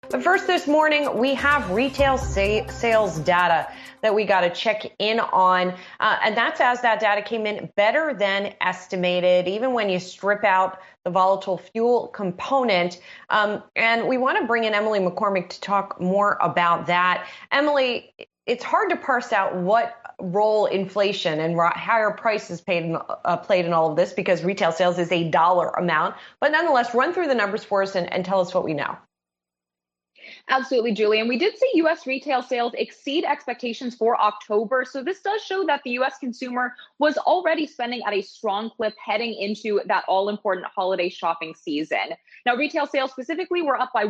But first this morning, we have retail sales data that we got to check in on. And that's as that data came in better than estimated, even when you strip out the volatile fuel component. And we want to bring in Emily McCormick to talk more about that. Emily, it's hard to parse out what role inflation and higher prices played in all of this, because retail sales is a dollar amount. But nonetheless, run through the numbers for us and tell us what we know. Absolutely, Julie. And we did see U.S. retail sales exceed expectations for October. So this does show that the U.S. consumer was already spending at a strong clip heading into that all-important holiday shopping season. Now, retail sales specifically were up by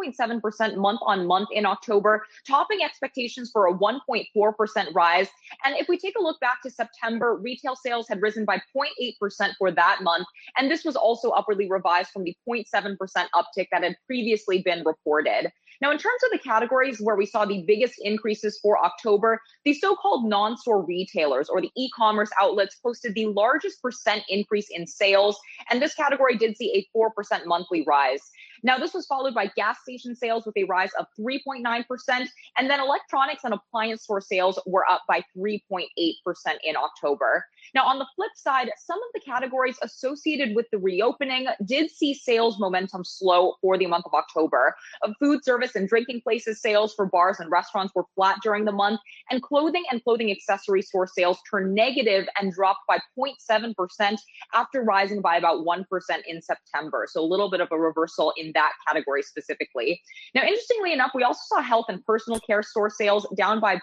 1.7% month on month in October, topping expectations for a 1.4% rise. And if we take a look back to September, retail sales had risen by 0.8% for that month. And this was also upwardly revised from the 0.7% uptick that had previously been reported. Now, in terms of the categories where we saw the biggest increases for October, the so-called non-store retailers or the e-commerce outlets posted the largest percent increase in sales. And this category did see a 4% monthly rise. Now, this was followed by gas station sales with a rise of 3.9%. And then electronics and appliance store sales were up by 3.8% in October. Now, on the flip side, some of the categories associated with the reopening did see sales momentum slow for the month of October. Food service and drinking places sales for bars and restaurants were flat during the month, and clothing accessory store sales turned negative and dropped by 0.7% after rising by about 1% in September. So a little bit of a reversal in that category specifically. Now, interestingly enough, we also saw health and personal care store sales down by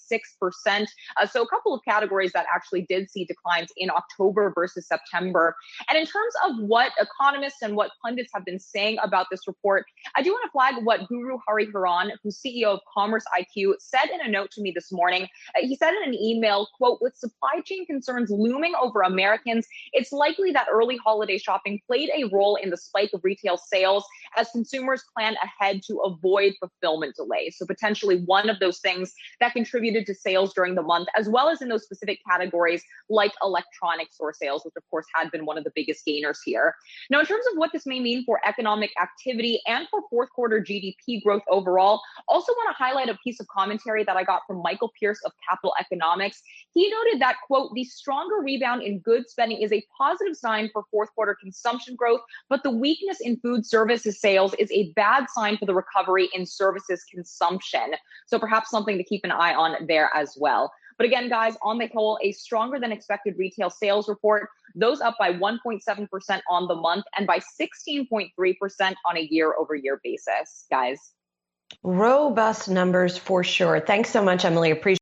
0.6%. So a couple of categories that actually did see declines in October versus September. And in terms of what economists and what pundits have been saying about this report, I do want to flag what Guru Hariharan, who's CEO of Commerce IQ, said in a note to me this morning. He said in an email, quote, "With supply chain concerns looming over Americans, it's likely that early holiday shopping played a role in the spike of retail sales as consumers plan ahead to avoid fulfillment delays." So potentially one of those things that contributed to sales during the month, as well as in those specific categories like electronic store sales, which of course had been one of the biggest gainers here. Now, in terms of what this may mean for economic activity and for fourth quarter GDP growth overall, also want to highlight a piece of commentary that I got from Michael Pierce of Capital Economics. He noted that, quote, "The stronger rebound in goods spending is a positive sign for fourth quarter consumption growth, but the weakness in food services sales is a bad sign for the recovery in services consumption." So perhaps something to keep an eye on there as well. But again, guys, on the whole, a stronger than expected retail sales report, those up by 1.7% on the month and by 16.3% on a year-over-year basis, guys. Robust numbers for sure. Thanks so much, Emily. Appreciate